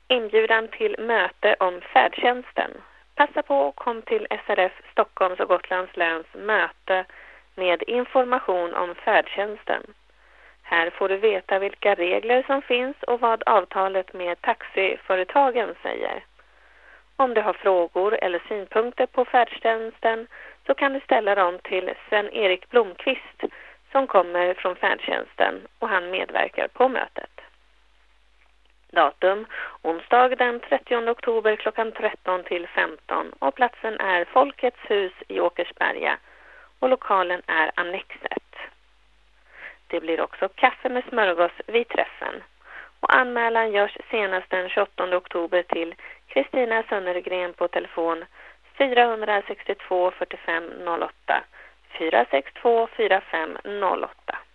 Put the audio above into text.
Inbjudan till möte om färdtjänsten. Passa på och kom till SRF Stockholms och Gotlands läns möte med information om färdtjänsten. Här får du veta vilka regler som finns och vad avtalet med taxiföretagen säger. Om du har frågor eller synpunkter på färdtjänsten så kan du ställa dem till Sven-Erik Blomqvist som kommer från färdtjänsten och han medverkar på mötet. Datum onsdag den 30 oktober klockan 13 till 15 och platsen är Folkets hus i Åkersberga och lokalen är Annexet. Det blir också kaffe med smörgås vid träffen och anmälan görs senast den 28 oktober till Kristina Sönnergren på telefon 462 45 08 462 45 08.